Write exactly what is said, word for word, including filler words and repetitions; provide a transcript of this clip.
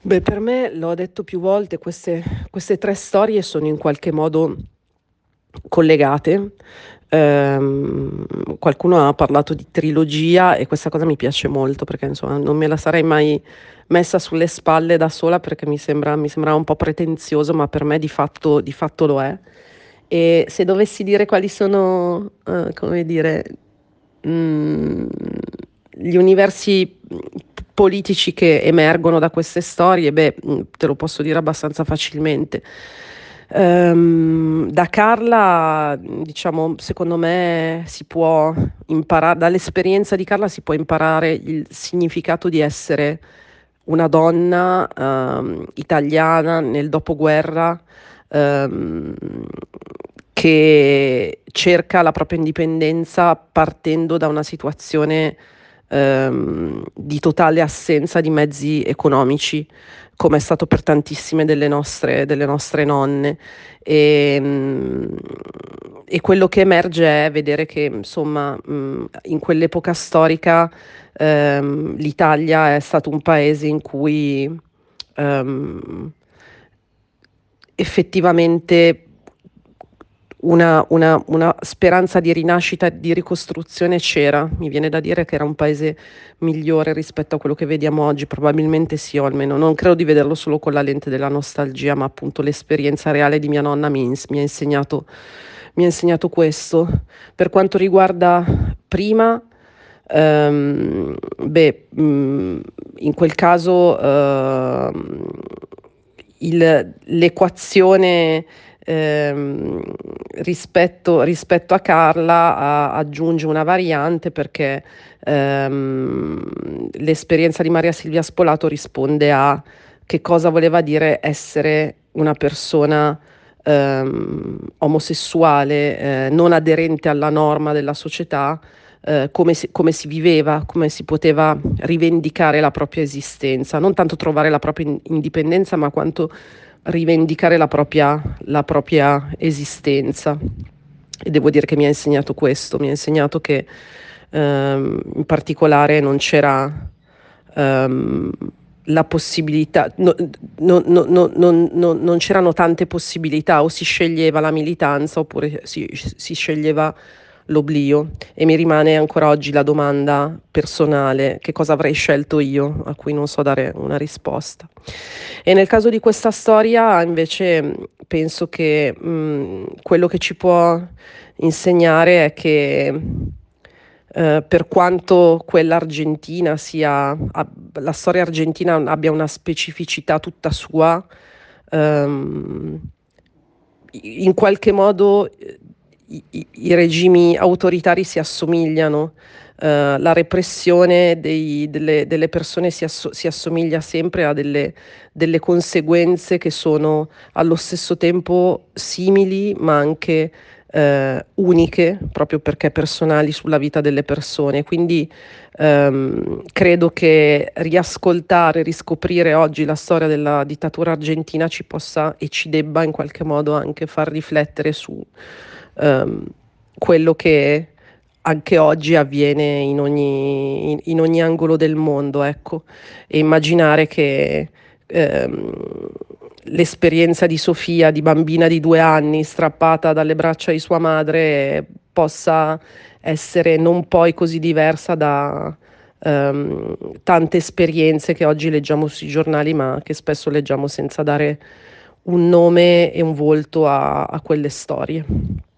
Beh, per me, l'ho detto più volte, queste queste tre storie sono in qualche modo collegate. Ehm, qualcuno ha parlato di trilogia e questa cosa mi piace molto perché, insomma, non me la sarei mai messa sulle spalle da sola perché mi sembra mi sembrava un po' pretenzioso, ma per me di fatto di fatto lo è. E se dovessi dire quali sono, uhm, come dire, mhmm, gli universi, mhmm, p politici che emergono da queste storie, beh, mhmm, te lo posso dire abbastanza facilmente. Ehm, da Carla, mhmm, diciamo, secondo me si può impara dall'esperienza di Carla si può imparare il significato di essere una donna, uhm, italiana nel dopoguerra, uhm, che cerca la propria indipendenza partendo da una situazione, uhm, di totale assenza di mezzi economici, come è stato per tantissime delle nostre delle nostre nonne. Ehm, e quello che emerge è vedere che, insomma, mhmm, in quell'epoca storica, ehm, l'Italia è stato un paese in cui, uhm effettivamente una una una speranza di rinascita e di ricostruzione c'era. Mi viene da dire che era un paese migliore rispetto a quello che vediamo oggi, probabilmente sì, o almeno non credo di vederlo solo con la lente della nostalgia, ma appunto l'esperienza reale di mia nonna mi ins mi ha insegnato mi ha insegnato questo. Per quanto riguarda prima, ehm, beh, mhmm, in quel caso, uhm, il l'equazione, ehm, rispetto rispetto a Carla a aggiunge una variante perché, ehm, l'esperienza di Maria Silvia Spolato risponde a che cosa voleva dire essere una persona, ehm, omosessuale, ehm, non aderente alla norma della società, ehm, come si come si viveva, come si poteva rivendicare la propria esistenza, non tanto trovare la propria in indipendenza, ma quanto rivendicare la propria la propria esistenza. E devo dire che mi ha insegnato questo, mi ha insegnato che, ehm, in particolare non c'era, ehm, la possibilità no d no no no non non non c'erano tante possibilità, o si sceglieva la militanza oppure si sc si sceglieva l'oblio. E mi rimane ancora oggi la domanda personale: che cosa avrei scelto io, a cui non so dare una risposta. E nel caso di questa storia invece, mhmm, penso che, mhmm, quello che ci può insegnare è che, ehm, per quanto quella argentina sia ab la storia argentina abbia una specificità tutta sua, ehm, i in qualche modo, uhm, i i i regimi autoritari si assomigliano. Ehm, la repressione dei delle delle persone si asso si assomiglia sempre a delle delle conseguenze che sono allo stesso tempo simili, ma anche, ehm, uniche, proprio perché personali sulla vita delle persone. Quindi, ehm, credo che riascoltare, riscoprire oggi la storia della dittatura argentina ci possa e ci debba in qualche modo anche far riflettere su, ehm, quello che anche oggi avviene in ogni in in ogni angolo del mondo, ecco. E immaginare che, ehm, l'esperienza di Sofia, di bambina di due anni strappata dalle braccia di sua madre, possa essere non poi così diversa da, ehm, tante esperienze che oggi leggiamo sui giornali, ma che spesso leggiamo senza dare un nome e un volto a a quelle storie.